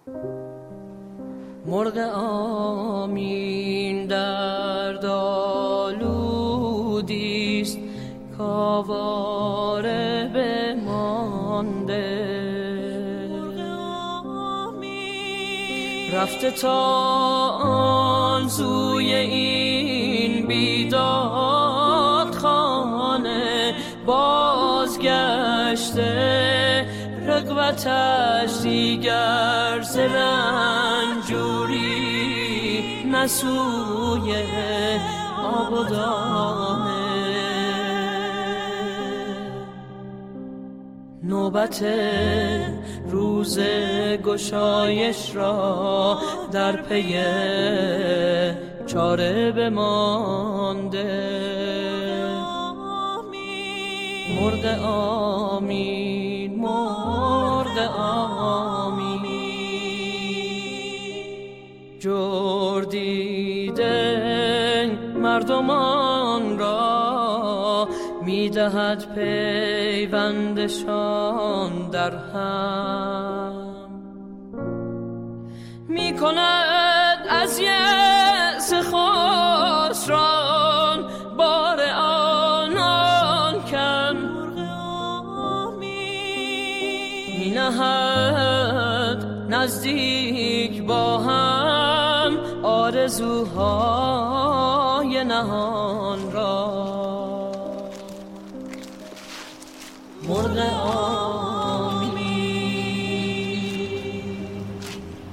مرغ آمین دردآلودیست کاواره بمانده، رفته تا آن سوی این بیداد خانه، بازگشته رغبتش دیگر ز رنجوری نسوی آب و دانه. نوبت روز گشایش را در پی چاره بمانده. مرغ آمین، مرغ آمین، جور دیده مردمان را میدهد پیوندشان در هم، میکند از یأس خسران بار آنان کم، مینهد نزدیک با هم آرزوهای نهان را. مرغ